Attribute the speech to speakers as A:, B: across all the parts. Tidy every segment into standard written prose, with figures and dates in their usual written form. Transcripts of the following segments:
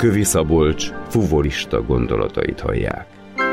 A: Kövi Szabolcs fuvolista gondolatait hallják.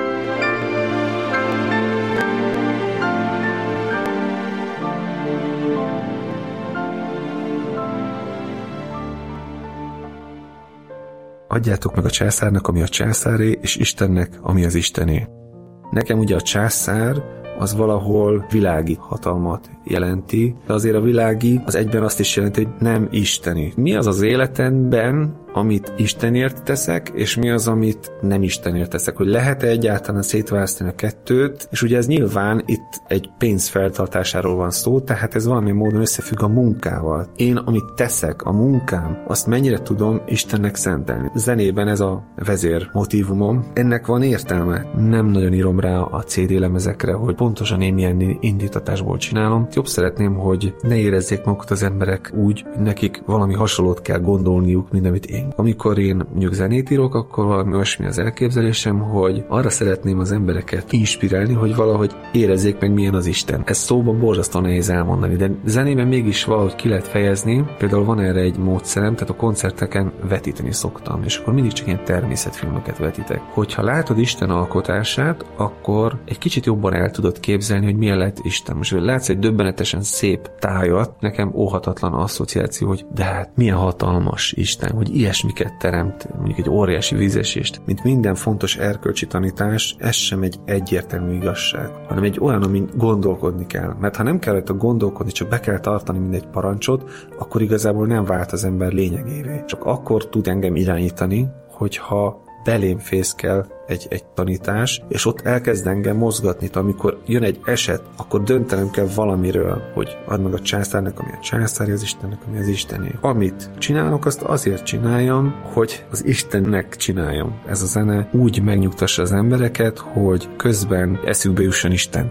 B: Adjátok meg a császárnak, ami a császáré, és Istennek, ami az Istené. Nekem ugye a császár az valahol világi hatalmat jelenti, de azért a világi az egyben azt is jelenti, hogy nem isteni. Mi az az életemben, amit Istenért teszek, és mi az, amit nem Istenért teszek, hogy lehet-e egyáltalán szétválasztani a kettőt, és ugye ez nyilván itt egy pénz feltartásáról van szó, tehát ez valami módon összefügg a munkával. Én, amit teszek, a munkám, azt mennyire tudom Istennek szentelni. Zenében ez a vezér motívumom. Ennek van értelme. Nem nagyon írom rá a CD lemezekre, hogy pontosan én milyen indítatásból csinálom. Jobb szeretném, hogy ne érezzék magukat az emberek úgy, hogy nekik valami hasonlót kell gondolniuk, mint amit én. Amikor én mondjuk zenét írok, akkor valami olyasmi az elképzelésem, hogy arra szeretném az embereket inspirálni, hogy valahogy érezzék meg, milyen az Isten. Ez szóban borzasztóan nehéz elmondani, de zenében mégis valahogy ki lehet fejezni. Például van erre egy módszerem, tehát a koncerteken vetíteni szoktam, és akkor mindig csak ilyen természetfilmeket vetítek. Hogyha látod Isten alkotását, akkor egy kicsit jobban el tudod képzelni, hogy milyen lett Isten. Most látsz egy döbbenetesen szép tájat, nekem óhatatlan asszociáció, hogy de hát milyen hatalmas Isten, hogy ilyesmiket teremt, mondjuk egy óriási vízesést. Mint minden fontos erkölcsi tanítás, ez sem egy egyértelmű igazság, hanem egy olyan, amin gondolkodni kell. Mert ha nem kell rajta gondolkodni, csak be kell tartani mindegy parancsot, akkor igazából nem vált az ember lényegévé. Csak akkor tud engem irányítani, hogyha belém fészkel egy tanítás, és ott elkezd engem mozgatni, amikor jön egy eset, akkor döntenem kell valamiről, hogy add meg a császárnak, ami a császári, az Istennek, ami az Istené. Amit csinálok, azt azért csináljam, hogy az Istennek csináljam. Ez a zene úgy megnyugtassa az embereket, hogy közben eszükbe jusson Isten.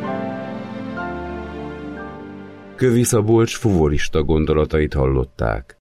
A: Kövi Szabolcs fuvolista gondolatait hallották.